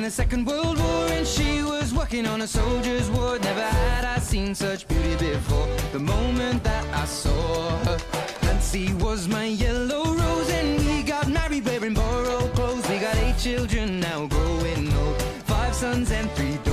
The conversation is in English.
the Second World War, and she was working on a soldier's ward. Never had I seen such beauty before. The moment that I saw her, Nancy was my yellow rose, and we got married wearing borrowed clothes. We got 8 children now growing old, 5 sons and 3 daughters.